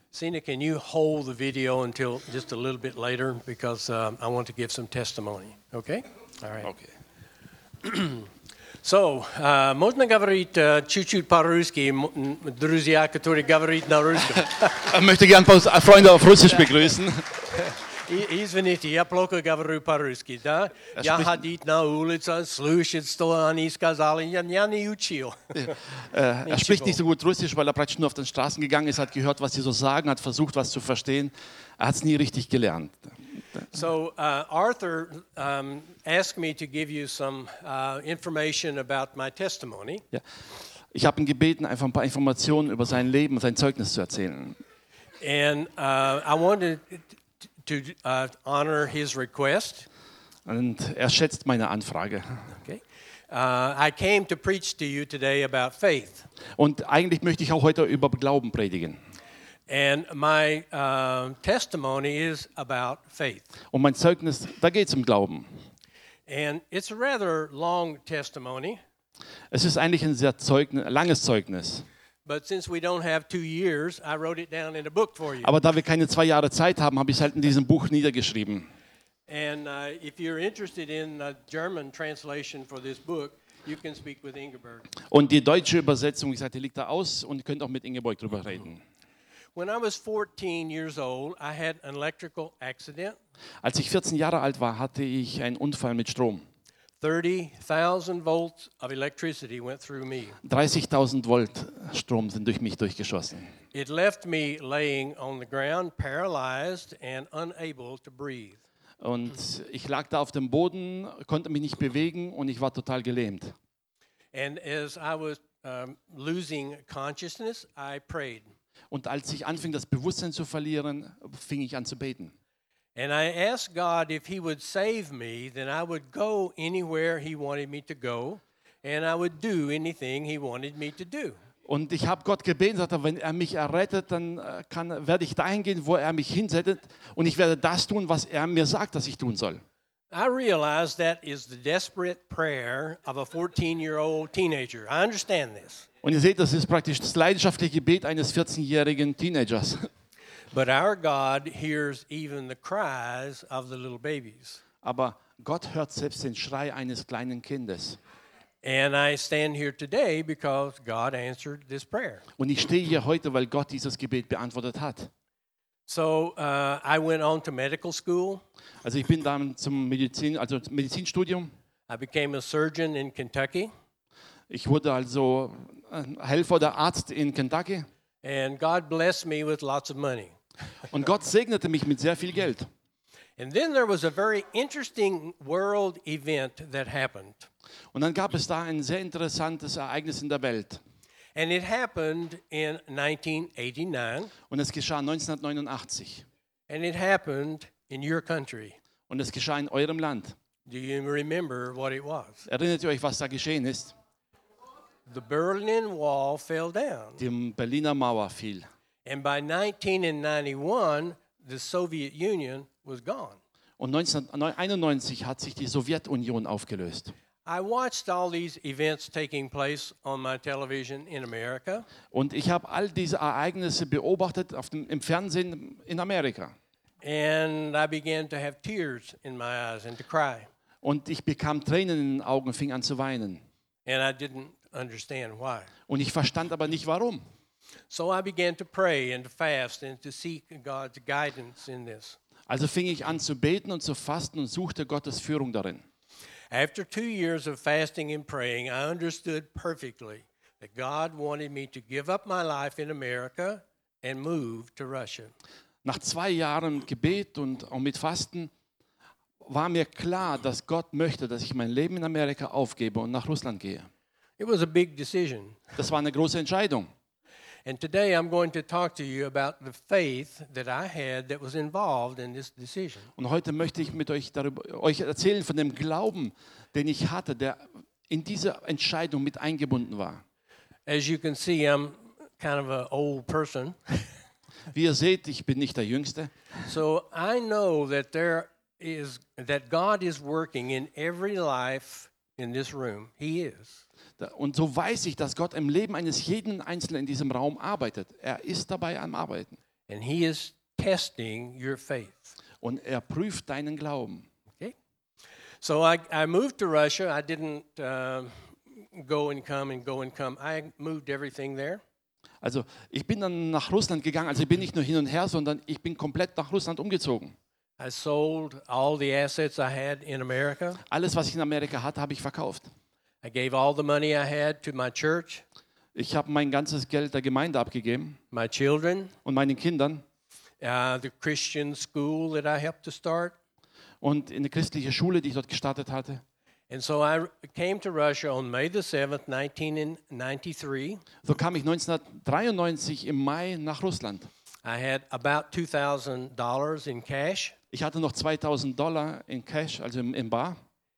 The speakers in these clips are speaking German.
Sina, can you hold the video until just a little bit later because I want to give some testimony. Okay? All right. Okay. So, можно говорить чуть-чуть по-русски, друзья, которые говорят на русском? Ich möchte gerne ein paar Freunde auf Russisch begrüßen. Извините, я плохо говорю по-русски, да? Я ходить на улицу, слушать, что они сказали, я не учил. Er spricht nicht so gut Russisch, weil er praktisch nur auf den Straßen gegangen ist, hat gehört, was sie so sagen, hat versucht, was zu verstehen. Er hat es nie richtig gelernt. So Arthur asked me to give you some information about my testimony. Ja. Ich habe ihn gebeten, einfach ein paar Informationen über sein Leben, sein Zeugnis zu erzählen. And I wanted to honor his request. Und er schätzt meine Anfrage. Okay. I came to preach to you today about faith. Und eigentlich möchte ich auch heute über Glauben predigen. And my testimony is about faith. Und mein Zeugnis, da geht es um Glauben. And it's a rather long testimony. Es ist eigentlich ein sehr langes Zeugnis. But since we don't have 2 years, I wrote it down in a book for you. Aber da wir keine 2 Jahre Zeit haben, habe ich es halt in diesem Buch niedergeschrieben. And if you're interested in a German translation for this book, you can speak with Ingeborg. Und die deutsche Übersetzung, ich sagte, liegt da aus und ihr könnt auch mit Ingeborg drüber reden. When I was 14 years old, I had an electrical accident. Als ich 14 Jahre alt war, hatte ich einen Unfall mit Strom. 30,000 volts of electricity went through me. 30.000 Volt Strom sind durch mich durchgeschossen. It left me laying on the ground, paralyzed and unable to breathe. Und ich lag da auf dem Boden, konnte mich nicht bewegen und ich war total gelähmt. And as I was losing consciousness, I prayed. Und als ich anfing, das Bewusstsein zu verlieren, fing ich an zu beten. And I asked God if He would save me, then I would go anywhere He wanted me to go, and I would do anything He wanted me to do. Und ich habe Gott gebeten, sagte, wenn er mich errettet, dann werde ich dahin gehen, wo er mich hinsetzt, und ich werde das tun, was er mir sagt, dass ich tun soll. I realized that is the desperate prayer of a 14-year-old teenager. I understand this. Und ihr seht, das ist praktisch das leidenschaftliche Gebet eines 14-jährigen Teenagers. But our God hears even the cries of the little babies. Aber Gott hört selbst den Schrei eines kleinen Kindes. And I stand here today because God answered this prayer. Und ich stehe hier heute, weil Gott dieses Gebet beantwortet hat. So I went on to medical school. Also ich bin dann zum Medizinstudium. I became a surgeon in Kentucky. Ich wurde also Helfer oder Arzt in Kentucky. And God blessed me with lots of money. Und Gott segnete mich mit sehr viel Geld. And then there was a very interesting world event that happened. Und dann gab es da ein sehr interessantes Ereignis in der Welt. And it happened in 1989. Und es geschah 1989. And it happened in your country. Und es geschah in eurem Land. Do you remember what it was? Erinnert ihr euch, was da geschehen ist? The Berlin Wall fell down. Die Berliner Mauer fiel. And by 1991, the Soviet Union was gone. Und 1991 hat sich die Sowjetunion aufgelöst. I watched all these events taking place on my television in America. Und ich habe all diese Ereignisse beobachtet im Fernsehen in Amerika. And I began to have tears in my eyes and to cry. Und ich bekam Tränen in den Augen, fing an zu weinen. And I didn't understand why. Und ich verstand aber nicht, warum. So I began to pray and to fast and to seek God's guidance in this. Also fing ich an zu beten und zu fasten und suchte Gottes Führung darin. After 2 years of fasting and praying, I understood perfectly that God wanted me to give up my life in America and move to Russia. Nach 2 Jahren Gebet und auch mit Fasten war mir klar, dass Gott möchte, dass ich mein Leben in Amerika aufgebe und nach Russland gehe. It was a big decision. Das war eine große Entscheidung. And today I'm going to talk to you about the faith that I had that was involved in this decision. Und heute möchte ich mit euch erzählen von dem Glauben, den ich hatte, der in diese Entscheidung mit eingebunden war. As you can see, I'm kind of an old person. Wie ihr seht, ich bin nicht der Jüngste. So I know that God is working in every life in this room. He is. Und so weiß ich, dass Gott im Leben eines jeden Einzelnen in diesem Raum arbeitet. Er ist dabei am Arbeiten. and He is testing your faith. Und er prüft deinen Glauben. Okay? So I moved to Russia. I didn't go and come and go and come. I moved everything there. Also ich bin dann nach Russland gegangen, also ich bin nicht nur hin und her, sondern ich bin komplett nach Russland umgezogen. I sold all the assets I had in America. Alles, was ich in Amerika hatte, habe ich verkauft. I gave all the money I had to my church, Ich habe mein ganzes Geld der Gemeinde abgegeben my children, und meinen Kindern the Christian school that I helped to start. und in eine christliche Schule, die ich dort gestartet hatte. And so I came to Russia on May the 7th, 1993. So kam ich 1993 im Mai nach Russland. I had about $2,000 in cash Ich hatte noch $2.000 in Cash, also im Bar,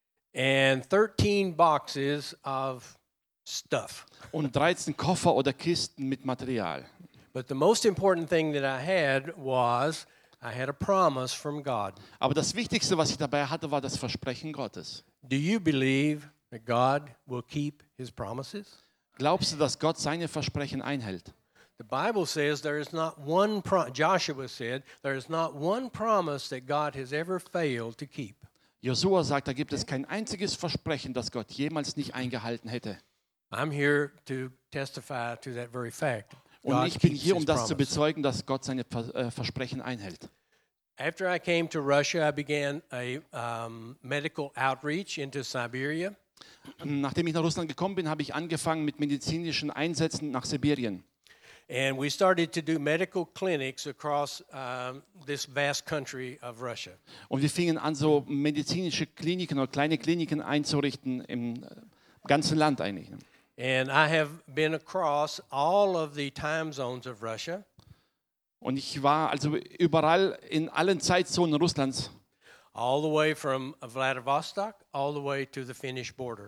and 13 boxes of stuff. und 13 Koffer oder Kisten mit Material. But the most important thing that I had was I had a promise from God. Aber das Wichtigste, was ich dabei hatte, war das Versprechen Gottes. Do you believe that God will keep His promises? Glaubst du, dass Gott seine Versprechen einhält? The Bible says there is not one Joshua said, there is not one promise that God has ever failed to keep. Josua sagt, da gibt es kein einziges Versprechen, das Gott jemals nicht eingehalten hätte. I'm here to testify to that very fact. Und God ich bin keeps hier, His um das zu promise. bezeugen, dass Gott seine Versprechen einhält. After I came to Russia, I began a medical outreach into Siberia. Nachdem ich nach Russland gekommen bin, habe ich angefangen mit medizinischen Einsätzen nach Sibirien. And we started to do medical clinics across this vast country of Russia. Und wir fingen an, so medizinische Kliniken oder kleine Kliniken einzurichten im ganzen Land eigentlich. And I have been across all of the time zones of Russia. Und ich war also überall in allen Zeitzonen Russlands, All the way from Vladivostok all the way to the Finnish border.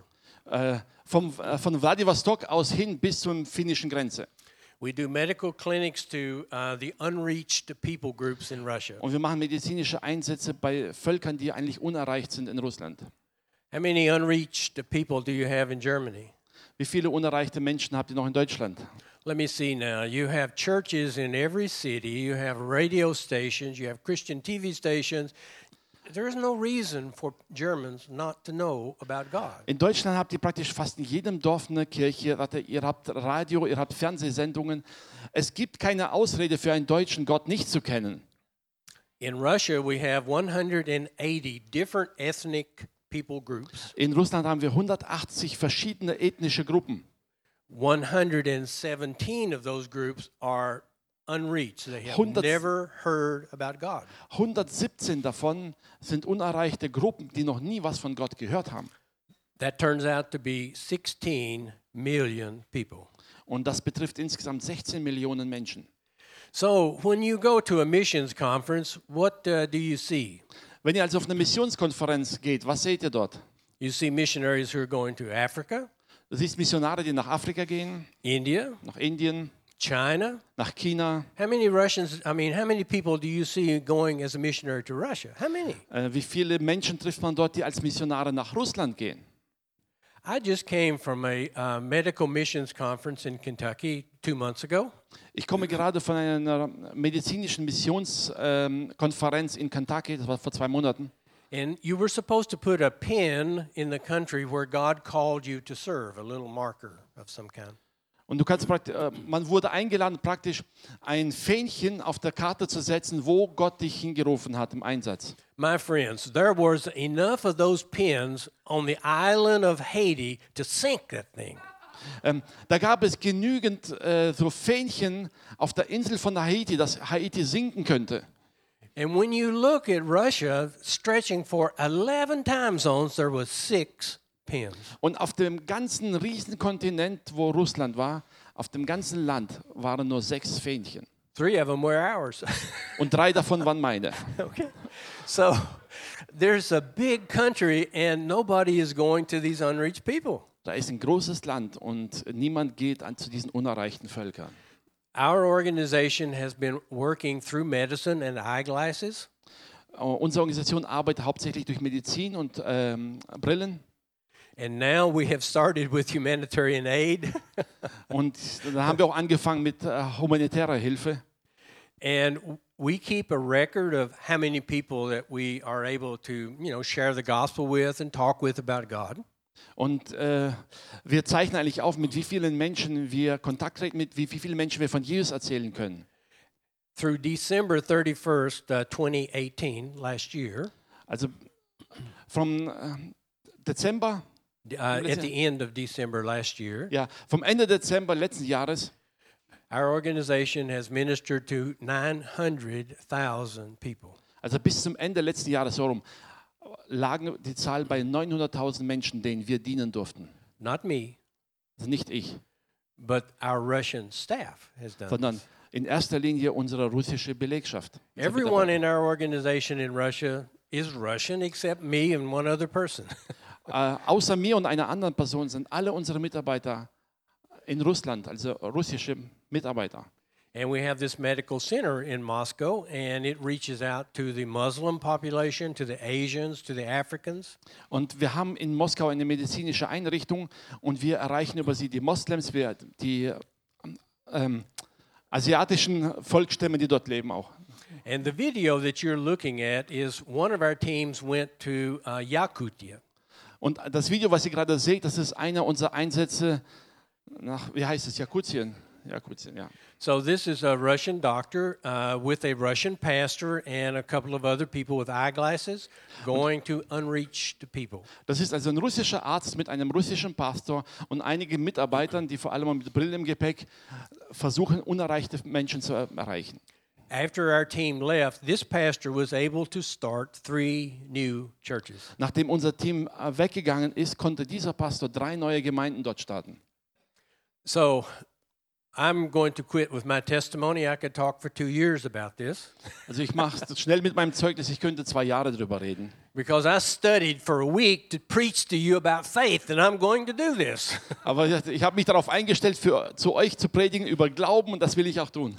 von Vladivostok aus hin bis zur finnischen Grenze. We do medical clinics to the unreached people groups in Russia. Und wir machen medizinische Einsätze bei Völkern, die eigentlich unerreicht sind in Russland. How many unreached people do you have in Germany? Wie viele unerreichte Menschen habt ihr noch in Deutschland? Let me see now. You have churches in every city, you have radio stations, you have Christian TV stations. There is no reason for Germans not to know about God. In Deutschland habt ihr praktisch fast in jedem Dorf eine Kirche, ihr habt Radio, ihr habt Fernsehsendungen. Es gibt keine Ausrede für einen Deutschen, Gott nicht zu kennen. In Russia, we have 180 different ethnic people groups. In Russland haben wir 180 verschiedene ethnische Gruppen. 117 of those groups are unreached. They have 100 never heard about God. 117 davon sind unerreichte Gruppen, die noch nie was von Gott gehört haben. That turns out to be 16 million people. Und das betrifft insgesamt 16 Millionen Menschen. So, when you go to a missions conference, what do you see? Wenn ihr also auf eine Missionskonferenz geht, was seht ihr dort? You see missionaries who are going to Africa, Du siehst Missionare, die nach Afrika gehen, India, nach Indien, China. nach China. How many how many people do you see going as a missionary to Russia? How many? Wie viele Menschen trifft man dort, die als Missionare nach Russland gehen? I just came from a medical missions conference in Kentucky 2 months ago. Ich komme gerade von einer medizinischen Missionskonferenz in Kentucky, das war vor 2 Monaten. And you were supposed to put a pin in the country where God called you to serve, a little marker of some kind. Und du kannst man wurde eingeladen, praktisch ein Fähnchen auf der Karte zu setzen, wo Gott dich hingerufen hat im Einsatz. My friends, there was enough of those pins on the island of Haiti to sink that thing. Da gab es genügend so Fähnchen auf der Insel von Haiti, dass Haiti sinken könnte. And when you look at Russia stretching for 11 time zones, there was 6 pins. Und auf dem ganzen Riesenkontinent, wo Russland war, auf dem ganzen Land waren nur 6 Fähnchen. 3 of them were ours. Und 3 davon waren meine. Okay. So there's a big country and nobody is going to these unreached people. Da ist ein großes Land und niemand geht zu diesen unerreichten Völkern. Our organization has been working through medicine and eyeglasses. Unsere Organisation arbeitet hauptsächlich durch Medizin und Brillen. And now we have started with humanitarian aid. Und dann haben wir auch angefangen mit humanitärer Hilfe. And we keep a record of how many people that we are able to, share the gospel with and talk with about God. Und wir zeichnen eigentlich auf, mit wie vielen Menschen wir Kontakt treten, mit wie vielen Menschen wir von Jesus erzählen können. Through December 31st, 2018, last year, Also vom Dezember, at the end of December last year, ja, vom Ende Dezember letzten Jahres our organization has ministered to 900,000 people. Also bis zum Ende letzten Jahres so rum, lagen die Zahl bei 900.000 Menschen, denen wir dienen durften. Not me, Also nicht ich, but our Russian staff has done sondern this. in erster Linie unsere russische Belegschaft. unsere Everyone Mitarbeiter. in our organization in Russia is Russian except me and one other person. Außer mir und einer anderen Person sind alle unsere Mitarbeiter in Russland, also russische Mitarbeiter. And we have this medical center in Moscow, and it reaches out to the Muslim population, to the Asians, to the Africans. Und wir haben in Moskau eine medizinische Einrichtung und wir erreichen über sie die Moslems, die asiatischen Volksstämme, die dort leben auch. And the video that you're looking at is one of our teams went to Yakutia. Und das Video, was ihr gerade seht, das ist einer unserer Einsätze nach, wie heißt es, Jakutien? Jakutien, ja. So this is a Russian doctor with a Russian pastor and a couple of other people with eyeglasses going to unreached people. Das ist also ein russischer Arzt mit einem russischen Pastor und einigen Mitarbeitern, die vor allem mit Brillen im Gepäck versuchen, unerreichte Menschen zu erreichen. After our team left, this pastor was able to start 3 new churches. Nachdem unser Team weggegangen ist, konnte dieser Pastor 3 neue Gemeinden dort starten. So I'm going to quit with my testimony. I could talk for 2 years about this Also ich mache es schnell mit meinem Zeugnis, ich könnte 2 Jahre darüber reden. because I studied for a week to preach to you about faith, and I'm going to do this. Aber ich habe mich darauf eingestellt, zu euch zu predigen über Glauben und das will ich auch tun.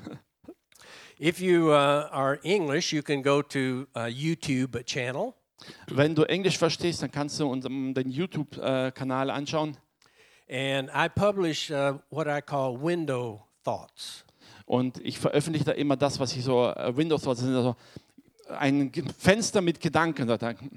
If you are English, you can go to YouTube channel. Wenn du Englisch verstehst, dann kannst du den YouTube-Kanal anschauen. And I publish what I call window thoughts. Und ich veröffentliche da immer das, was ich so Windows Thoughts sind, also ein Fenster mit Gedanken.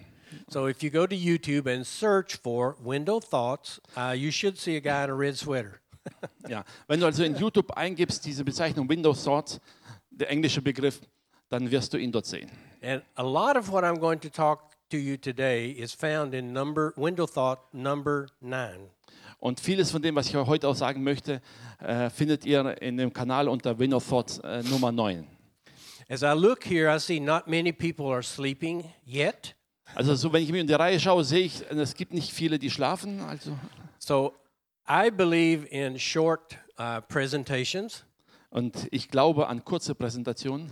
So if you go to YouTube and search for window thoughts, you should see a guy in a red sweater. Ja, wenn du also in YouTube eingibst diese Bezeichnung Windows Thoughts, der englische Begriff, dann wirst du ihn dort sehen. And a lot of what I'm going to talk to you today is found in window thought number 9. Und vieles von dem, was ich heute auch sagen möchte, findet ihr in dem Kanal unter Windows Thoughts Nummer 9. As I look here, I see not many people are sleeping yet. Also so, wenn ich mir in die Reihe schaue, sehe ich, es gibt nicht viele, die schlafen. Also. So I believe in short presentations. Und ich glaube an kurze Präsentationen.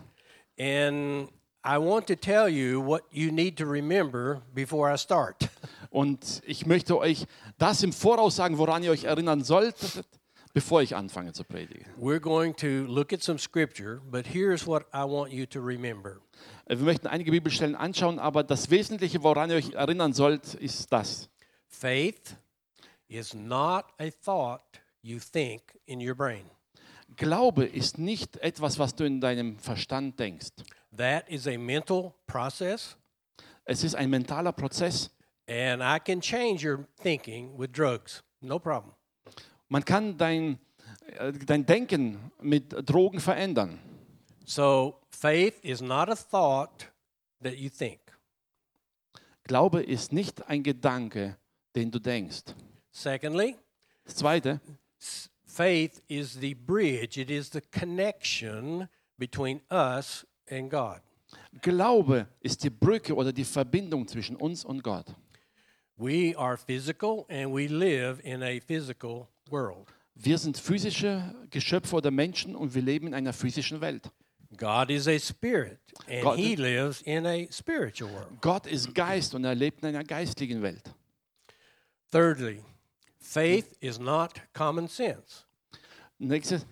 And I want to tell you what you need to remember before I start. Und ich möchte euch das im Voraus sagen, woran ihr euch erinnern sollt, bevor ich anfange zu predigen. We're going to look at some scripture, but here's what I want you to remember. Wir möchten einige Bibelstellen anschauen, aber das Wesentliche, woran ihr euch erinnern sollt, ist das. Faith is not a thought you think in your brain. Glaube ist nicht etwas, was du in deinem Verstand denkst. That is a mental process, Es ist ein mentaler Prozess. and I can change your thinking with drugs. No problem. Man kann dein Denken mit Drogen verändern. So faith is not a thought that you think. Glaube ist nicht ein Gedanke, den du denkst. Secondly, Das Zweite, faith is the bridge. It is the connection between us and God. Glaube ist die Brücke oder die Verbindung zwischen uns und Gott. We are physical and we live in a physical world. Wir sind physische Geschöpfe oder Menschen und wir leben in einer physischen Welt. God is a spirit and God- he lives in a spiritual world. Gott ist Geist und er lebt in einer geistlichen Welt. Thirdly, faith is not common sense. Nächstes,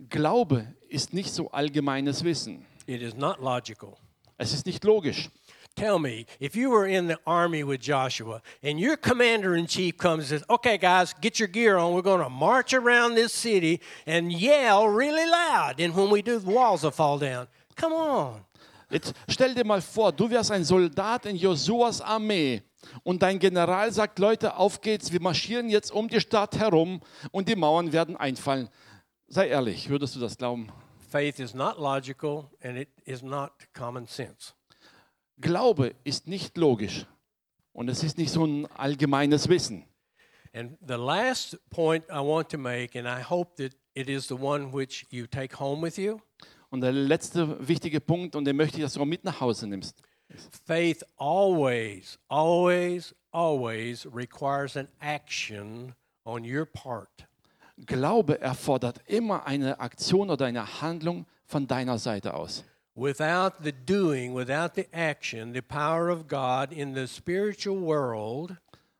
Glaube ist nicht so allgemeines Wissen. It is not logical. Es ist nicht logisch. tell me, if you were in the army with Joshua and your commander-in-chief comes and says, okay, guys, get your gear on. We're going to march around this city and yell really loud. And when we do, the walls will fall down. Come on. Jetzt stell dir mal vor, du wärst ein Soldat in Josuas Armee und dein General sagt, Leute, auf geht's, wir marschieren jetzt um die Stadt herum und die Mauern werden einfallen. Sei ehrlich, würdest du das glauben? Faith is not logical and it is not common sense. Glaube ist nicht logisch und es ist nicht so ein allgemeines Wissen. And the last point I want to make, and I hope that it is the one which you take home with you, Und der letzte wichtige Punkt, und den möchte ich, dass du auch mit nach Hause nimmst. faith always, always, always requires an action on your part. Glaube erfordert immer eine Aktion oder eine Handlung von deiner Seite aus. Without the doing, without the action, the power of God in the spiritual world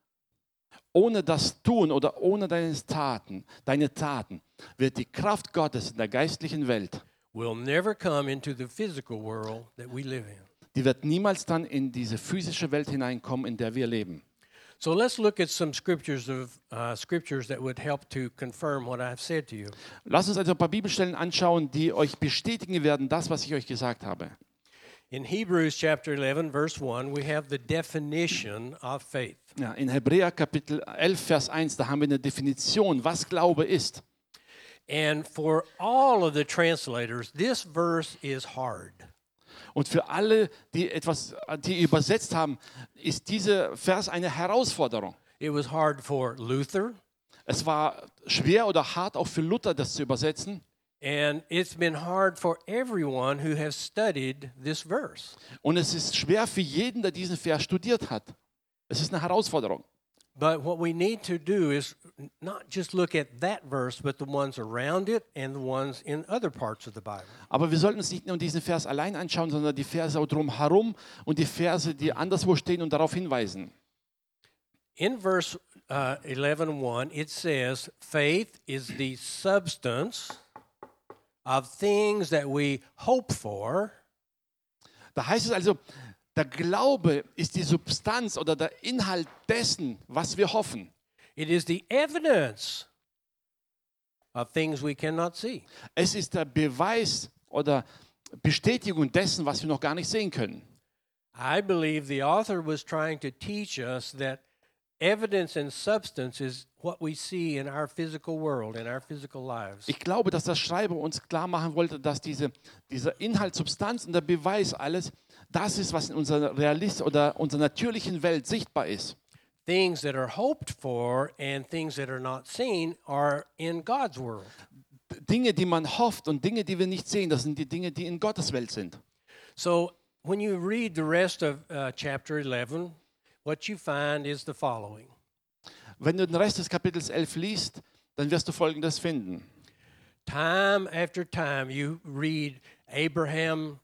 Ohne das Tun oder ohne deine Taten, wird die Kraft Gottes in der geistlichen Welt, will never come into the physical world that we live in. die wird niemals dann in diese physische Welt hineinkommen, in der wir leben. So let's look at some scriptures that would help to confirm what I've said to you. Lass uns also ein paar Bibelstellen anschauen, die euch bestätigen werden, das, was ich euch gesagt habe. In Hebrews chapter 11, verse 1, we have the definition of faith. Ja, in Hebräer Kapitel 11, Vers 1, da haben wir eine Definition, was Glaube ist. And for all of the translators, this verse is hard. Und für alle, die übersetzt haben, ist dieser Vers eine Herausforderung. It was hard for Luther, Es war schwer oder hart auch für Luther, das zu übersetzen. and it's been hard for everyone who has studied this verse. Und es ist schwer für jeden, der diesen Vers studiert hat. Es ist eine Herausforderung. But what we need to do is not just look at that verse, but the ones around it and the ones in other parts of the Bible. Aber wir sollten uns nicht nur diesen Vers allein anschauen, sondern die Verse auch drumherum und die Verse, die anderswo stehen und darauf hinweisen. In verse 11:1, it says, "Faith is the substance of things that we hope for." Da heißt es also, der Glaube ist die Substanz oder der Inhalt dessen, was wir hoffen. It is the evidence of things we cannot see. Es ist der Beweis oder Bestätigung dessen, was wir noch gar nicht sehen können. I believe the author was trying to teach us that evidence and substance is what we see in our physical world, in our physical lives. Ich glaube, dass der Schreiber uns klar machen wollte, dass dieser Inhalt, Substanz und der Beweis alles, das ist, was in unserer oder unserer natürlichen Welt sichtbar ist. Things that are hoped for and things that are not seen are in God's world. Dinge, die man hofft und Dinge, die wir nicht sehen, das sind die Dinge, die in Gottes Welt sind. So when you read the rest of chapter 11, what you find is the following. Wenn du den Rest des Kapitels 11 liest, dann wirst du Folgendes finden. Time after time you read Abraham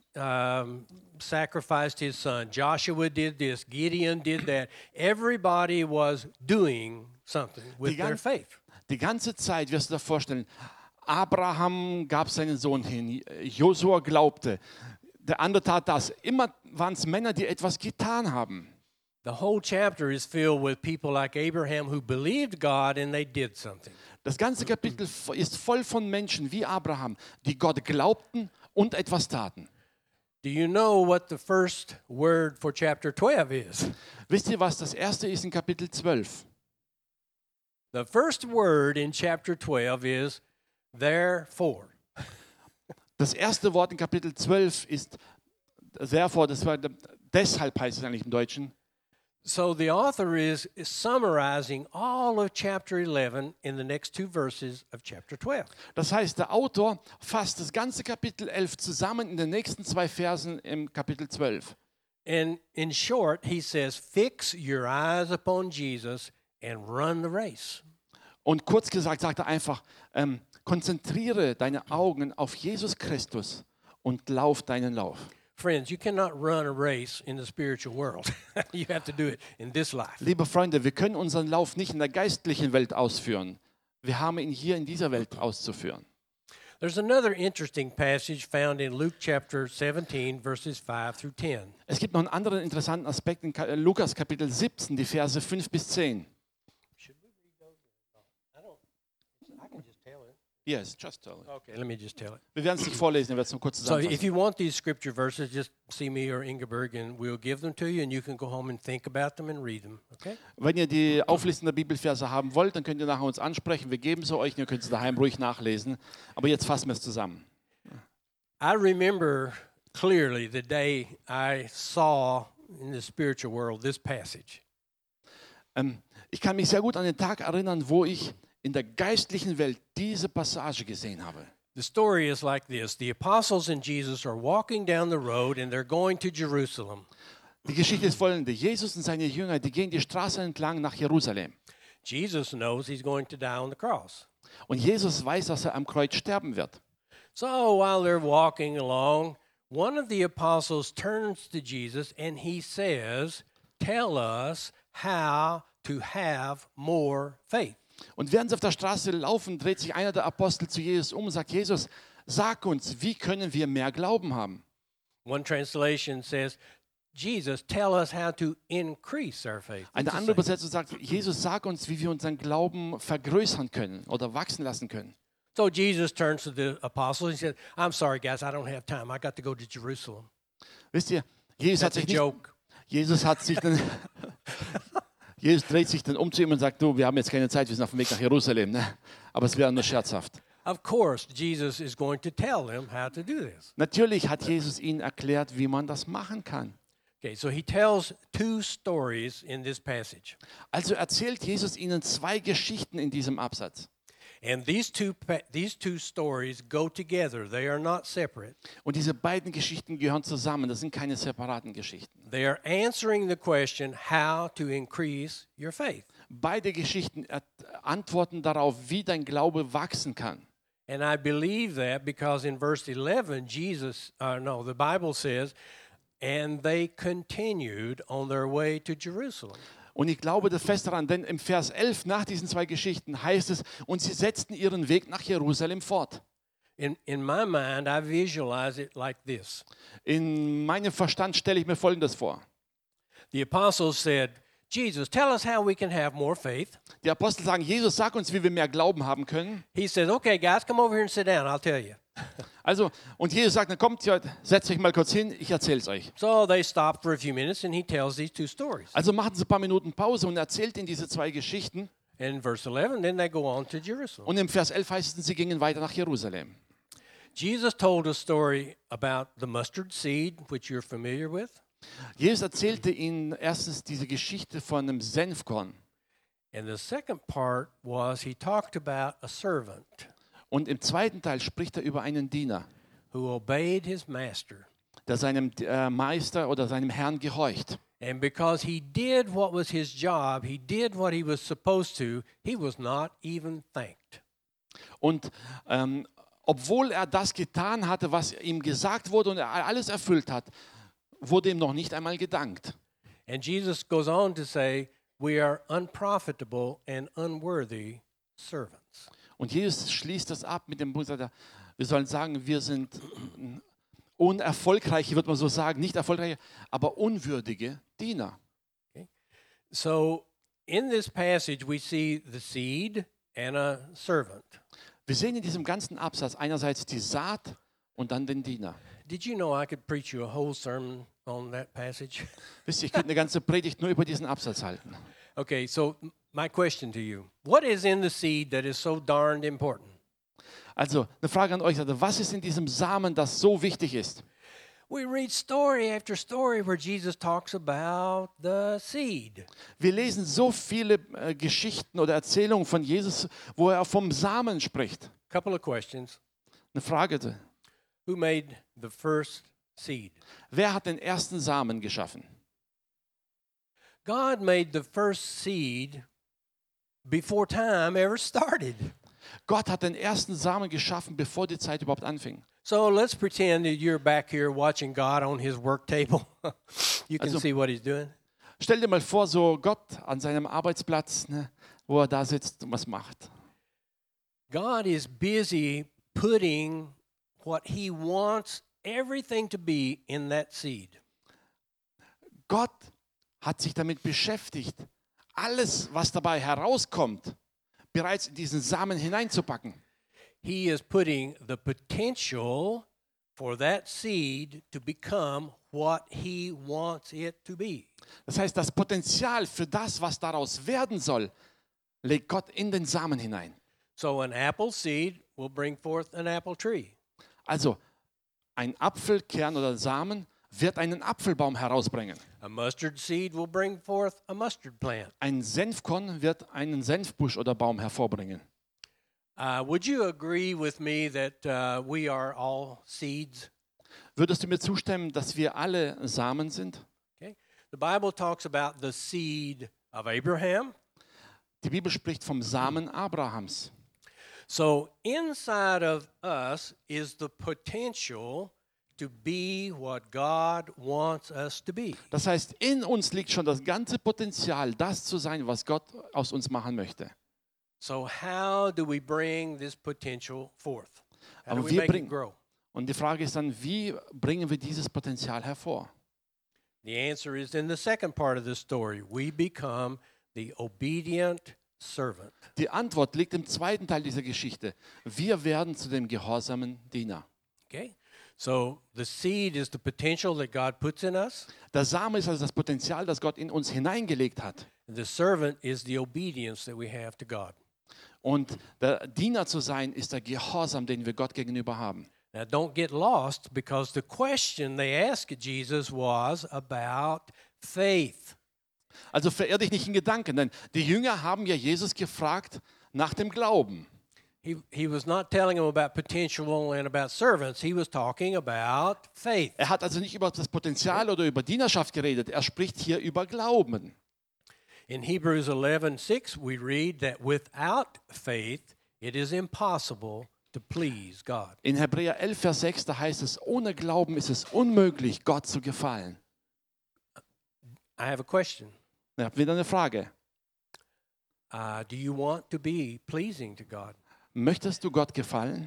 sacrificed his son. Joshua did this. Gideon did that. Everybody was doing something with their faith. Die ganze Zeit wirst du dir vorstellen, Abraham gab seinen Sohn hin, Josua glaubte, der andere tat das. Immer waren es Männer, die etwas getan haben. The whole chapter is filled with people like Abraham who believed God and they did something. Das ganze Kapitel ist voll von Menschen wie Abraham, die Gott glaubten und etwas taten. Do you know what the first word for chapter 12 is? Wisst ihr, was das erste ist in Kapitel 12? The first word in chapter 12 is therefore. Das erste Wort in Kapitel 12 ist therefore, deshalb heißt es eigentlich im Deutschen. So the author is summarizing all of chapter 11 in the next two verses of chapter 12. Das heißt, der Autor fasst das ganze Kapitel 11 zusammen in den nächsten 2 Versen im Kapitel 12. And in short, he says, fix your eyes upon Jesus and run the race. Und kurz gesagt sagt er einfach, konzentriere deine Augen auf Jesus Christus und lauf deinen Lauf. Friends, you cannot run a race in the spiritual world. You have to do it in this life. Liebe Freunde, wir können unseren Lauf nicht in der geistlichen Welt ausführen. Wir haben ihn hier in dieser Welt auszuführen. There's another interesting passage found in Luke chapter 17, verses 5 through 10. Es gibt noch einen anderen interessanten Aspekt in Lukas Kapitel 17, die Verse 5 bis 10. Should we read those? I don't. I can just tell it. Yes, just tell it. Okay, let me just tell it. Wir werden es nicht vorlesen, wir werden es nur kurz So if zusammenfassen. you want these scripture verses, just see me or Ingeborg, and we'll give them to you, and you can go home and think about them and read them. Okay? Wenn ihr die Auflistung der Bibelverse haben wollt, dann könnt ihr nachher uns ansprechen. Wir geben sie euch und ihr könnt sie daheim ruhig nachlesen. Aber jetzt fassen wir es zusammen. I remember clearly the day I saw in the spiritual world this passage. Ich kann mich sehr gut an den Tag erinnern, wo ich in der geistlichen Welt diese Passage gesehen habe. The story is like this. The apostles and Jesus are walking down the road and they're going to Jerusalem. Die Geschichte ist folgende. Jesus und seine Jünger, die gehen die Straße entlang nach Jerusalem. Jesus knows he's going to die on the cross. Und Jesus weiß, dass er am Kreuz sterben wird. So while they're walking along, one of the apostles turns to Jesus and he says, "Tell us how to have more faith." Und während sie auf der Straße laufen, dreht sich einer der Apostel zu Jesus um und sagt, Jesus, sag uns, wie können wir mehr Glauben haben? One translation says, Jesus, tell us how to increase our faith. Eine andere Übersetzung sagt, Jesus, sag uns, wie wir unseren Glauben vergrößern können oder wachsen lassen können. So Jesus turns to the apostles and said, I'm sorry, guys, I don't have time. I got to go to Jerusalem. Wisst ihr, Jesus hat That's a sich nicht, joke. Jesus dreht sich dann um zu ihm und sagt, du, wir haben jetzt keine Zeit, wir sind auf dem Weg nach Jerusalem. Ne? Aber es wäre nur scherzhaft. Of course, Jesus is going to tell them how to do this. Natürlich hat Jesus ihnen erklärt, wie man das machen kann. Okay, so he tells two stories in this passage. Also erzählt Jesus ihnen zwei Geschichten in diesem Absatz. And these two stories go together. They are not separate. Und diese beiden Geschichten gehören zusammen. Das sind keine separaten Geschichten. They are answering the question how to increase your faith. Beide Geschichten antworten darauf, wie dein Glaube wachsen kann. And I believe that because in verse 11, the Bible says, and they continued on their way to Jerusalem. Und ich glaube das fest daran, denn im Vers 11 nach diesen zwei Geschichten heißt es, und sie setzten ihren Weg nach Jerusalem fort. In my mind, I visualize it like this. In meinem Verstand stelle ich mir Folgendes vor. The apostles said, Jesus, tell us how we can have more faith. Die Apostel sagen, Jesus, sag uns, wie wir mehr Glauben haben können. He says, okay, guys, come over here and sit down. I'll tell you. Also, und Jesus sagt, dann kommt, setzt euch mal kurz hin, ich erzähle es euch. So they stopped for a few minutes and he tells these two stories. Also machen sie ein paar Minuten Pause und erzählt ihnen diese zwei Geschichten. In verse 11, then they go on to Jerusalem. Und im Vers 11 heißt es, sie gingen weiter nach Jerusalem. Jesus told a story about the mustard seed, which you're familiar with. Jesus erzählte ihnen erstens diese Geschichte von einem Senfkorn. And the second part was he talked about a servant Und im zweiten Teil spricht er über einen Diener, who obeyed his master. der seinem Meister oder seinem Herrn gehorcht. And because he did what was his job, he did what he was supposed to, he was not even thanked. Und obwohl er das getan hatte, was ihm gesagt wurde und er alles erfüllt hat, wurde ihm noch nicht einmal gedankt. And Jesus goes on to say, we are unprofitable and unworthy servants. Und Jesus schließt das ab mit dem Punkt, wir sollen sagen, wir sind unerfolgreiche, wird man so sagen, nicht erfolgreiche, aber unwürdige Diener. Okay? So in this passage we see the seed and a servant. Wir sehen in diesem ganzen Absatz einerseits die Saat und dann den Diener. Did you know I could preach you a whole sermon on that passage? Wisst ihr, ich könnte eine ganze Predigt nur über diesen Absatz halten. Okay, so my question to you, what is in the seed that is so darned important? Also, eine Frage an euch, was ist in diesem Samen, das so wichtig ist? We read story after story where Jesus talks about the seed. Wir lesen so viele Geschichten oder Erzählungen von Jesus, wo er vom Samen spricht. Couple of questions. Eine Frage, Who made the first seed? wer hat den ersten Samen geschaffen? God made the first seed before time ever started. Gott hat den ersten Samen geschaffen, bevor die Zeit überhaupt anfing. So let's pretend that you're back here watching God on his work table. You can see what he's doing. Stell dir mal vor, so Gott an seinem Arbeitsplatz, ne, wo er da sitzt und was macht. God is busy putting what he wants everything to be in that seed. Gott hat sich damit beschäftigt, alles, was dabei herauskommt, bereits in diesen Samen hineinzupacken. He is putting the potential for that seed to become what he wants it to be. Das heißt, das Potenzial für das, was daraus werden soll, legt Gott in den Samen hinein. So an apple seed will bring forth an apple tree. Also ein Apfelkern oder Samen wird einen Apfelbaum herausbringen. A mustard seed will bring forth a mustard plant. Ein Senfkorn wird einen Senfbusch oder Baum hervorbringen. Would you agree with me that we are all seeds? Würdest du mir zustimmen, dass wir alle Samen sind? Okay. The Bible talks about the seed of Abraham. Die Bibel spricht vom Samen Abrahams. So inside of us is the potential to be what God wants us to be. Das heißt, in uns liegt schon das ganze Potenzial, das zu sein, was Gott aus uns machen möchte. So how do we bring this potential forth? How Aber do we wir make it bringen- grow? Und die Frage ist dann, wie bringen wir dieses Potenzial hervor? The answer is in the second part of the story. We become the obedient servant. Die Antwort liegt im zweiten Teil dieser Geschichte. Wir werden zu dem gehorsamen Diener. Okay? So the seed is the potential that God puts in us. Der Same ist also das Potenzial, das Gott in uns hineingelegt hat. And the servant is the obedience that we have to God. Und der Diener zu sein, ist der Gehorsam, den wir Gott gegenüber haben. Now don't get lost because the question they asked Jesus was about faith. Also verirr dich nicht in Gedanken, denn die Jünger haben ja Jesus gefragt nach dem Glauben. He was not telling them about potential and about servants. He was talking about faith. Er hat also nicht über das Potenzial oder über Dienerschaft geredet. Er spricht hier über Glauben. In Hebrews 11:6 we read that without faith it is impossible to please God. In Hebräer 11, Vers 6, da heißt es, ohne Glauben ist es unmöglich, Gott zu gefallen. I have a question. Ich habe wieder eine Frage. Do you want to be pleasing to God? Möchtest du Gott gefallen?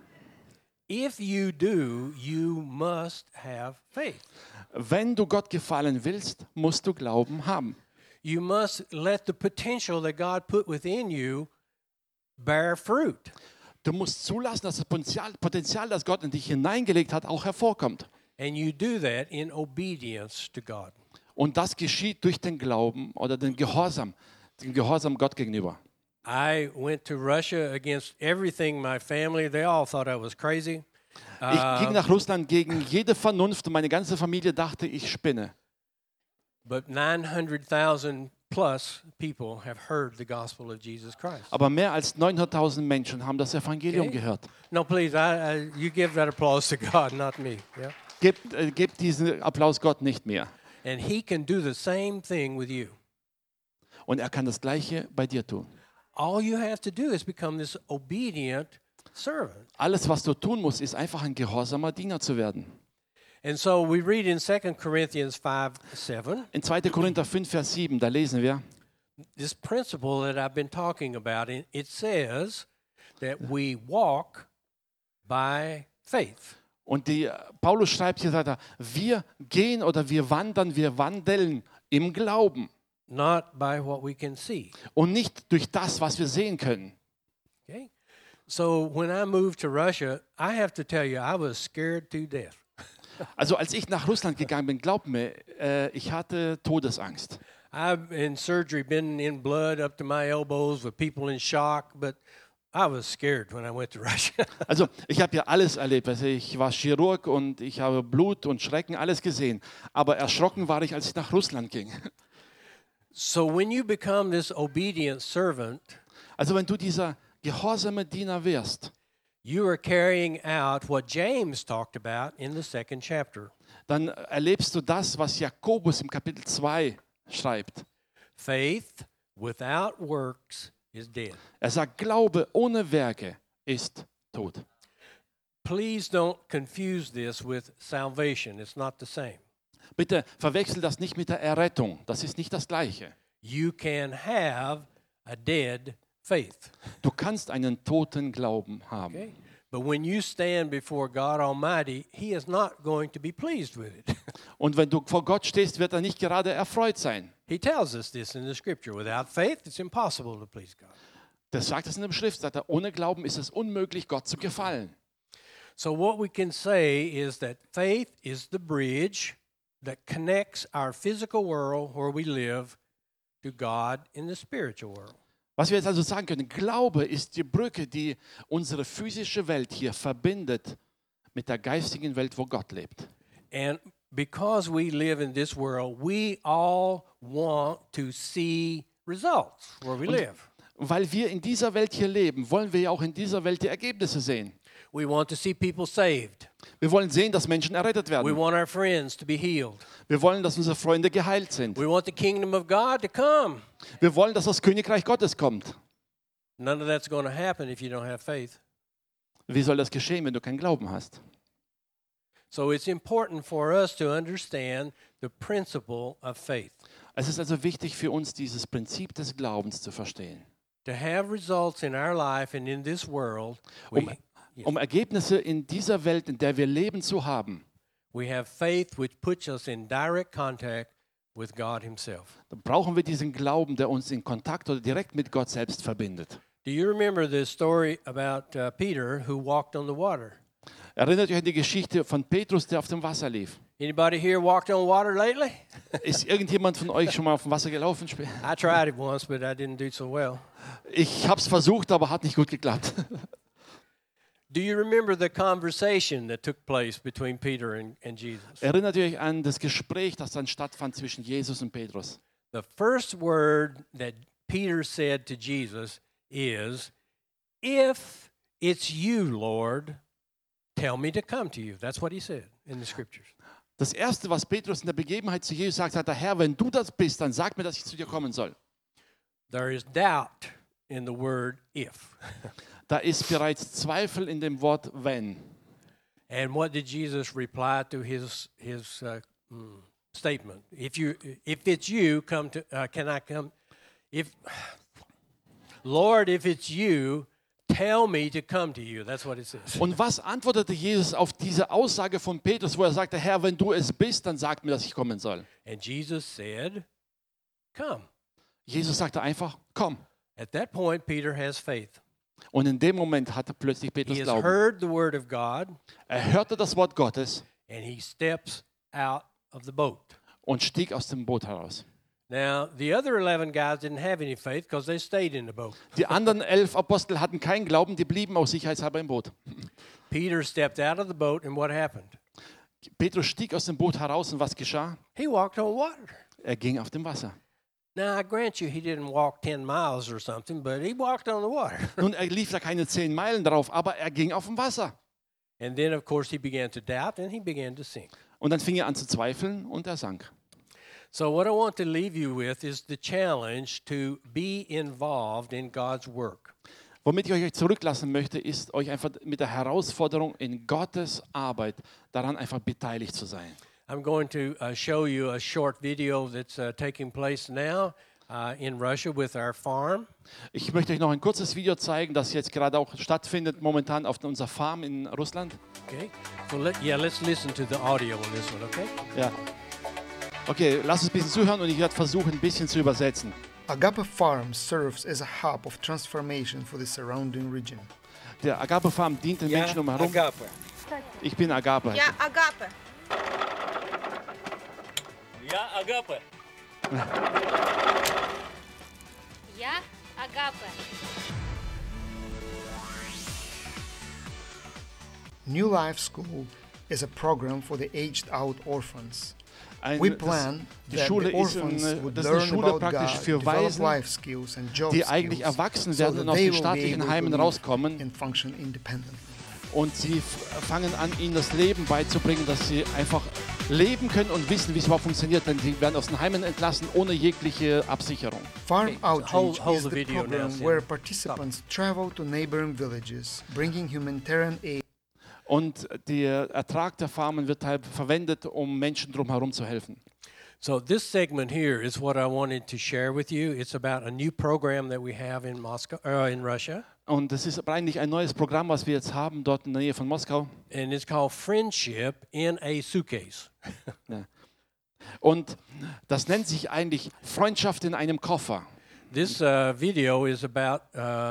If you do, you must have faith. Wenn du Gott gefallen willst, musst du Glauben haben. You must let the potential that God put within you bear fruit. Du musst zulassen, dass das Potenzial, das Gott in dich hineingelegt hat, auch hervorkommt. And you do that in obedience to God. Und das geschieht durch den Glauben oder den Gehorsam Gott gegenüber. I went to Russia against everything my family. They all thought I was crazy. Ich ging nach Russland gegen jede Vernunft und meine ganze Familie dachte, ich spinne. But 900,000 plus people have heard the gospel of Jesus Christ. Aber mehr als 900.000 Menschen haben das Evangelium Okay. gehört. No, please, you give that applause to God, not me. Yeah? Gebt diesen Applaus Gott nicht mehr. And He can do the same thing with you. Und er kann das Gleiche bei dir tun. All you have to do is become this obedient servant. Alles, was du tun musst, ist einfach ein gehorsamer Diener zu werden. And so we read in 2 Corinthians 5:7 In 2. Korinther 5, Vers 7, da lesen wir, this principle that I've been talking about. It says that we walk by faith. und Paulus schreibt hier, sagt er, wir gehen oder wir wandeln im Glauben Not by what we can see. und nicht durch das, was wir sehen können. Okay? So when I moved to Russia, I have to tell you, I was scared to death. Also als ich nach Russland gegangen bin, glaubt mir, ich hatte Todesangst. I've in surgery been in blood up to my elbows with people in shock, but I was scared when I went to Russia. Also ich habe ja alles erlebt. Also ich war Chirurg und ich habe Blut und Schrecken, alles gesehen. Aber erschrocken war ich, als ich nach Russland ging. So when you become this obedient servant, Also wenn du dieser gehorsame Diener wirst, you are carrying out what James talked about in the 2nd chapter. dann erlebst du das, was Jakobus im Kapitel 2 schreibt. Faith without works is dead. Er sagt, Glaube ohne Werke ist tot. Please don't confuse this with salvation. It's not the same. Bitte verwechsel das nicht mit der Errettung. Das ist nicht das Gleiche. You can have a dead faith. Du kannst einen toten Glauben haben. Okay? But when you stand before God Almighty, He is not going to be pleased with it. Und wenn du vor Gott stehst, wird er nicht gerade erfreut sein. He tells us this in the Scripture. Without faith, it's impossible to please God. Das sagt es in der Schrift, sagt er, ohne Glauben ist es unmöglich, Gott zu gefallen. So what we can say is that faith is the bridge that connects our physical world where we live to God in the spiritual world. Was wir jetzt also sagen können, Glaube ist die Brücke, die unsere physische Welt hier verbindet mit der geistigen Welt, wo Gott lebt. And because we live in this world, we all want to see results where we live. Weil wir in dieser Welt hier leben, wollen wir ja auch in dieser Welt die Ergebnisse sehen. We want to see people saved. Wir wollen sehen, dass Menschen errettet We werden. want our friends to be healed. Wir wollen, dass unsere Freunde geheilt sind. We want the kingdom of God to come. Wir wollen, dass das Königreich Gottes kommt. None of that's going to happen if you don't have faith. Wie soll das geschehen, wenn du keinen Glauben hast? So it's important for us to understand the principle of faith. Es ist also wichtig für uns, dieses Prinzip des Glaubens zu verstehen. To have results in our life and in this world, Um Ergebnisse in dieser Welt, in der wir leben, zu haben, we have faith which puts us in direct contact with God Himself. dann brauchen wir diesen Glauben, der uns in Kontakt oder direkt mit Gott selbst verbindet. Do you remember the story about Peter who walked on the water? Erinnert euch an die Geschichte von Petrus, der auf dem Wasser lief. Anybody here walked on water lately? Ist irgendjemand von euch schon mal auf dem Wasser gelaufen? I tried it once, but I didn't do so well. Ich habe es versucht, aber hat nicht gut geklappt. Do you remember the conversation that took place between Peter and Jesus? Erinnert ihr euch an das Gespräch, das dann stattfand zwischen Jesus und Petrus? The first word that Peter said to Jesus is, "If it's you, Lord, tell me to come to you." That's what he said in the scriptures. Das Erste, was Petrus in der Begebenheit zu Jesus sagt, hat der Herr, wenn du das bist, dann sag mir, dass ich zu dir kommen soll. There is doubt in the word if. Da ist bereits Zweifel in dem Wort wenn. And what did Jesus reply to his statement? If it's you, come to. Can I come? Lord, if it's you, tell me to come to you. That's what it says. Und was antwortete Jesus auf diese Aussage von Petrus, wo er sagte, Herr, wenn du es bist, dann sag mir, dass ich kommen soll. And Jesus said, "Come." Jesus sagte einfach, komm. At that point, Peter has faith. Und in dem Moment hatte plötzlich Petrus He has Glauben. heard the word of God, Er hörte das Wort Gottes and he steps out of the boat. und stieg aus dem Boot heraus. Now, the other 11 guys didn't have any faith because they stayed in the boat. Die anderen 11 Apostel hatten keinen Glauben, die blieben aus sicherheitshalber im Boot. Peter stepped out of the boat, and what happened? Petrus stieg aus dem Boot heraus und was geschah? He walked on water. Er ging auf dem Wasser. Now, I grant you, he didn't walk 10 miles or something, but he walked on the water. Nun, er lief da keine 10 Meilen drauf, aber er ging auf dem Wasser. And then, of course, he began to doubt, and he began to sink. Und dann fing er an zu zweifeln und er sank. So what I want to leave you with is the challenge to be involved in God's work. Womit ich euch zurücklassen möchte, ist euch einfach mit der Herausforderung in Gottes Arbeit daran einfach beteiligt zu sein. I'm going to show you a short video that's taking place now in Russia with our farm. Ich möchte euch noch ein kurzes Video zeigen, das jetzt gerade auch stattfindet, momentan auf unserer Farm in Russland. Okay, so let's listen to the audio on this one, okay? Ja. Okay, lasst uns ein bisschen zuhören und ich werde versuchen, ein bisschen zu übersetzen. Agape Farm serves as a hub of transformation for the surrounding region. Der Agape Farm dient den Menschen umherum. Agape. Ich bin Agape. Я Агапе. Я Agape. Я Агапе. New Life School is a program for the aged out orphans. Die Schule ist eine Schule praktisch für Waisen, die eigentlich erwachsen werden und aus den staatlichen Heimen rauskommen. Und sie fangen an, ihnen das Leben beizubringen, dass sie einfach leben können und wissen, wie es überhaupt funktioniert. Denn sie werden aus den Heimen entlassen, ohne jegliche Absicherung. Farm Outreach hold is the the video program now, where participants travel to neighboring villages, bringing humanitarian aid. Und der Ertrag der Farmen wird halt verwendet, um Menschen drumherum zu helfen. So this segment here is what I wanted to share with you. It's about a new program that we have in Moscow, in Russia, Und das ist aber eigentlich ein neues Programm, was wir jetzt haben, dort in der Nähe von Moskau. and it's called Friendship in a Suitcase. Und das nennt sich eigentlich Freundschaft in einem Koffer. This video is about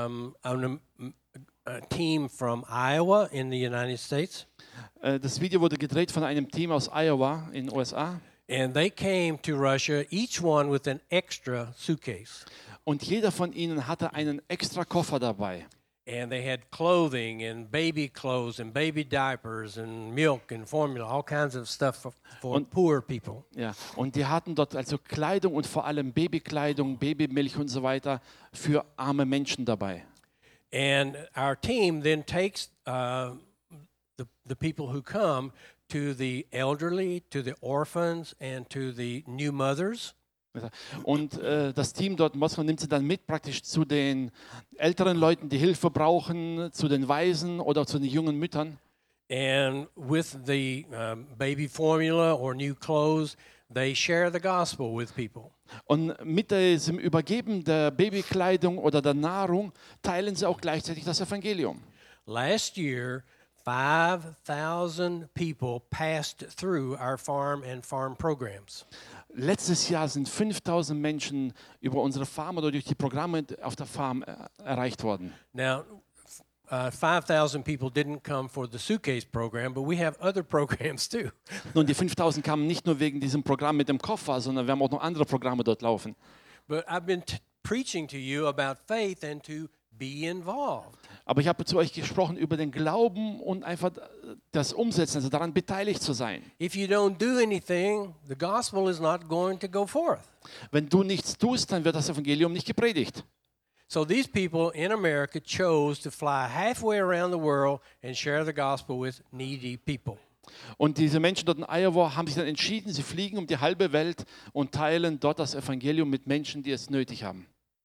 a team from Iowa in the United States, Das Video wurde gedreht von einem Team aus Iowa in den USA. and they came to Russia, each one with an extra suitcase. Und jeder von ihnen hatte einen extra Koffer dabei. And they had clothing and baby clothes and baby diapers and milk and formula, all kinds of stuff for poor people. Ja, und die hatten dort also Kleidung und vor allem Babykleidung, Babymilch und so weiter für arme Menschen dabei. And our team then takes the people who come to the elderly, to the orphans, and to the new mothers. Und das Team dort in Moskau nimmt sie dann mit praktisch zu den älteren Leuten, die Hilfe brauchen, zu den Waisen oder zu den jungen Müttern. And with the baby formula or new clothes, they share the gospel with people. Und mit diesem Übergeben der Babykleidung oder der Nahrung teilen sie auch gleichzeitig das Evangelium. Last year, 5,000 people passed through our farm and farm programs. Letztes Jahr sind 5000 Menschen über unsere Farm oder durch die Programme auf der Farm erreicht worden. Now, 5,000 people didn't come for the suitcase program, but we have other programs too. Nun, die 5000 kamen nicht nur wegen diesem Programm mit dem Koffer, sondern wir haben auch noch andere Programme dort laufen. But I've been preaching to you about faith and to be involved. Aber ich habe zu euch gesprochen über den Glauben und einfach das Umsetzen, also daran beteiligt zu sein. If you don't do anything, the gospel is not going to go forth. Wenn du nichts tust, dann wird das Evangelium nicht gepredigt. So these people in America chose to fly halfway around the world and share the gospel with needy people. Und diese Menschen dort in Iowa haben sich dann entschieden, sie fliegen um die halbe Welt und teilen dort das Evangelium mit Menschen, die es nötig haben.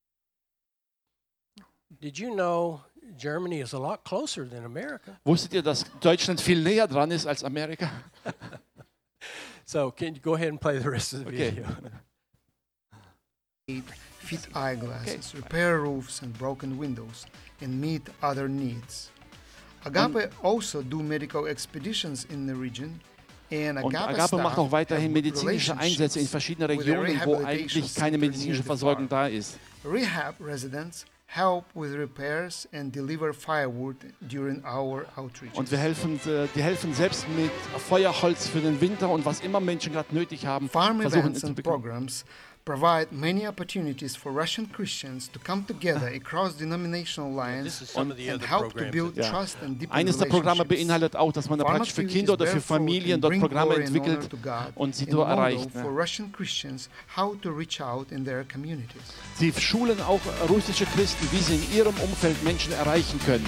Did you know Germany is a lot closer than America? Wusstet ihr, dass Deutschland viel näher dran ist als Amerika? So can you go ahead and play the rest of the Okay. video? Fit eyeglasses, repair roofs and broken windows, and meet other needs. Agape also do medical expeditions in the region. Und Agape macht auch weiterhin medizinische Einsätze in verschiedenen Regionen, wo eigentlich keine medizinische Versorgung da ist. Rehab residents help with repairs and deliver firewood during our outreaches. Und die helfen selbst mit Feuerholz für den Winter und was immer Menschen gerade nötig haben, Farm versuchen events zu and bekommen. programs provide many opportunities for Russian Christians to come together across denominational This lines is some of the and other help to programs. build Ja. trust and deepen Eines der Programme relationships. beinhaltet auch, dass man da Farm praktisch für activities Kinder oder bear für fruit Familien and dort bring Programme glory and honor entwickelt to God und sie and dort model erreicht. for Ne? Russian Christians how to reach out in their communities. Sie schulen auch russische Christen, wie sie in ihrem Umfeld Menschen erreichen können.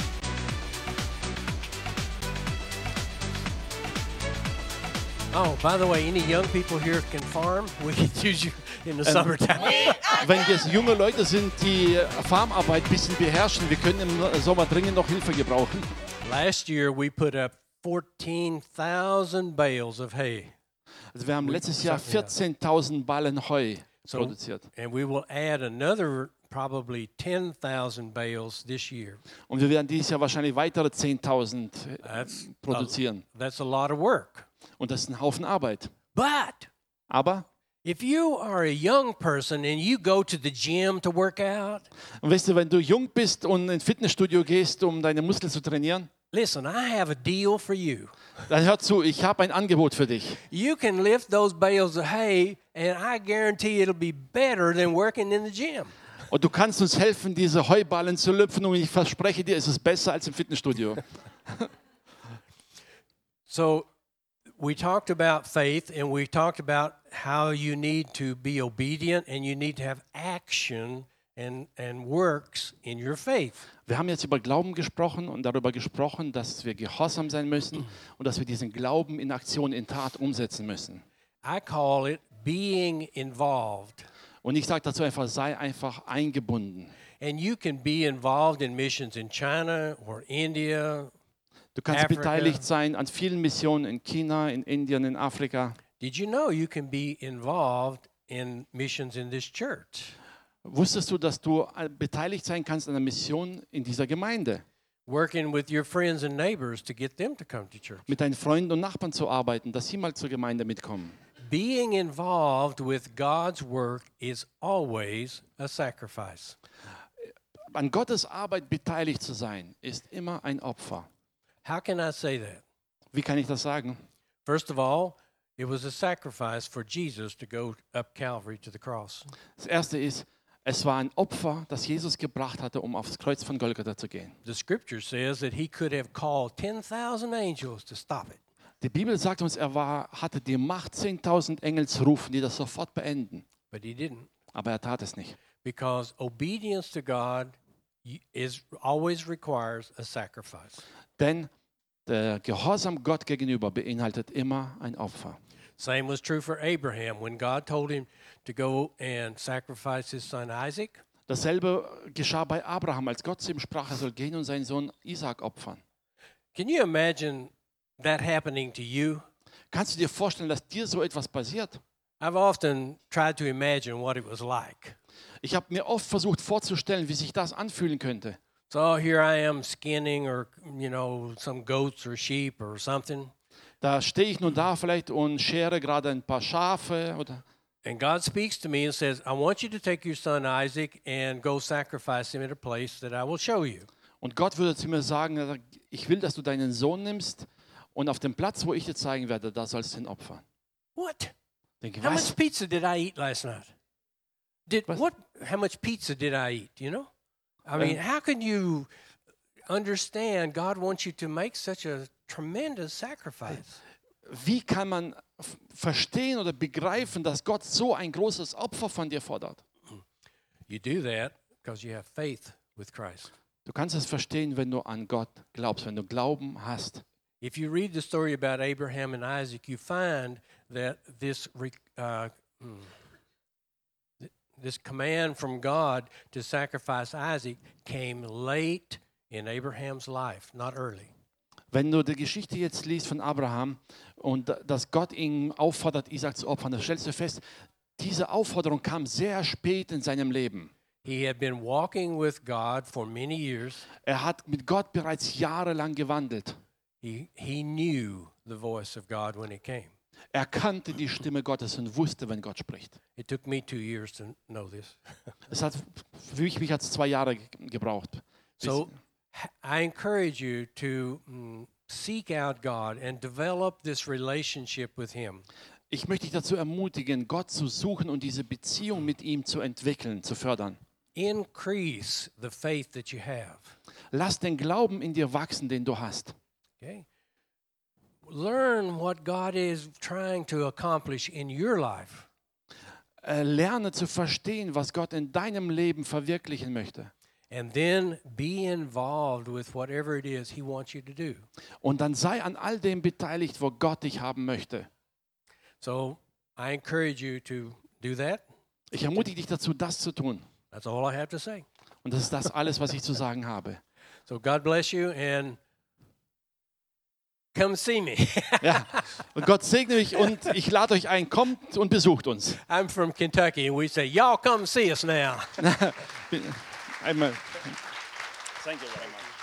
Oh, by the way, any young people here can farm? We could use you in the summertime. Wenn jetzt junge Leute sind, die Farmarbeit ein bisschen beherrschen, wir können im Sommer dringend noch Hilfe gebrauchen. Last year, we put up 14,000 bales of hay. Also wir haben letztes Jahr 14.000 Ballen Heu produziert. And we will add another probably 10,000 bales this year. Und wir werden dieses Jahr wahrscheinlich weitere 10.000 That's produzieren. That's a lot of work. Und das ist ein Haufen Arbeit. But Aber, if you are a young person and you go to the gym to work out, und weißt du, wenn du jung bist und ins Fitnessstudio gehst, um deine Muskeln zu trainieren, listen, I have a deal for you. dann hör zu, ich habe ein Angebot für dich. You can lift those bales of hay, and I guarantee it'll be better than working in the gym. Und du kannst uns helfen, diese Heuballen zu lüpfen und ich verspreche dir, es ist besser als im Fitnessstudio. So we talked about faith, and we talked about how you need to be obedient and you need to have action and works in your faith. Wir haben jetzt über Glauben gesprochen und darüber gesprochen, dass wir gehorsam sein müssen und dass wir diesen Glauben in Aktion, in Tat umsetzen müssen. I call it being involved. Und ich sage dazu einfach, sei einfach eingebunden. And you can be involved in missions in China or India. Du kannst Africa. beteiligt sein an vielen Missionen in China, in Indien, in Afrika. Did you know you can be involved in missions in this church? Wusstest du, dass du beteiligt sein kannst an der Mission in dieser Gemeinde? Working with your friends and neighbors to get them to come to church. Mit deinen Freunden und Nachbarn zu arbeiten, dass sie mal zur Gemeinde mitkommen. Being involved with God's work is always a sacrifice. An Gottes Arbeit beteiligt zu sein, ist immer ein Opfer. How can I say that? Wie kann ich das sagen? First of all, it was a sacrifice for Jesus to go up Calvary to the cross. Das erste ist, es war ein Opfer, das Jesus gebracht hatte, um aufs Kreuz von Golgatha zu gehen. The scripture says that he could have called 10,000 angels to stop it. Die Bibel sagt uns, hatte die Macht, 10.000 Engel zu rufen, die das sofort beenden. But he didn't, Aber er tat es nicht. because obedience to God always requires a sacrifice. Denn der Gehorsam Gott gegenüber beinhaltet immer ein Opfer. Same was true for Abraham when God told him to go and sacrifice his son Isaac. Dasselbe geschah bei Abraham, als Gott zu ihm sprach, er soll gehen und seinen Sohn Isaak opfern. Can you imagine that happening to you? Kannst du dir vorstellen, dass dir so etwas passiert? I've often tried to imagine what it was like. Ich habe mir oft versucht vorzustellen, wie sich das anfühlen könnte. So here I am skinning or, some goats or sheep or something. Da stehe ich nun da vielleicht und schere gerade ein paar Schafe. And God speaks to me and says, I want you to take your son Isaac and go sacrifice him at a place that I will show you. Und Gott würde zu mir sagen, ich will, dass du deinen Sohn nimmst und auf dem Platz, wo ich dir zeigen werde, da sollst du ihn opfern. What? Denke, How was? much pizza did I eat last night? How much pizza did I eat, I mean, how can you understand God wants you to make such a tremendous sacrifice? Wie kann man verstehen oder begreifen, dass Gott so ein großes Opfer von dir fordert? You do that because you have faith with Christ. Du kannst es verstehen, wenn du an Gott glaubst, wenn du Glauben hast. If you read the story about Abraham and Isaac, you find that this command from God to sacrifice Isaac came late in Abraham's life, not early. Wenn du die Geschichte jetzt liest von Abraham und dass Gott ihn auffordert, Isaak zu opfern, dann stellst du fest, diese Aufforderung kam sehr spät in seinem Leben. He had been walking with God for many years. Er hat mit Gott bereits jahrelang gewandelt. He knew the voice of God when it came. Er kannte die Stimme Gottes und wusste, wenn Gott spricht. It took me 2 years to know this. Es hat für mich hat es 2 Jahre gebraucht. So I encourage you to seek out God and develop this relationship with Him. Ich möchte dich dazu ermutigen, Gott zu suchen und diese Beziehung mit ihm zu entwickeln, zu fördern. Increase the faith that you have. Lass den Glauben in dir wachsen, den du hast. Okay? Learn what God is trying to accomplish in your life. Lerne zu verstehen, was Gott in deinem Leben verwirklichen möchte. And then be involved with whatever it is He wants you to do. Und dann sei an all dem beteiligt, wo Gott dich haben möchte. So I encourage you to do that. Ich ermutige dich dazu, das zu tun. That's all I have to say. Und das ist das alles, was ich zu sagen habe. So God bless you and come see me. Ja. Und Gott segne euch und ich lade euch ein, kommt und besucht uns. I'm from Kentucky and we say, y'all come see us now. Einmal. Thank you very much.